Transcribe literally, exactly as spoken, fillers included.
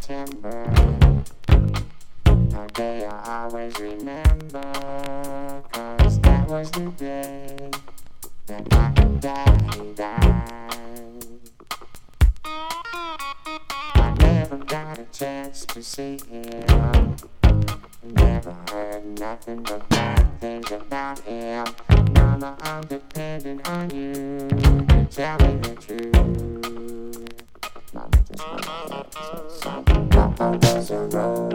September. A day I always remember, 'cause that was the day that my daddy died. I never got a chance to see him, never heard nothing but bad things about him. Mama, I'm depending on you to tell me the truth. Mama just wanted to say, Papa was a road.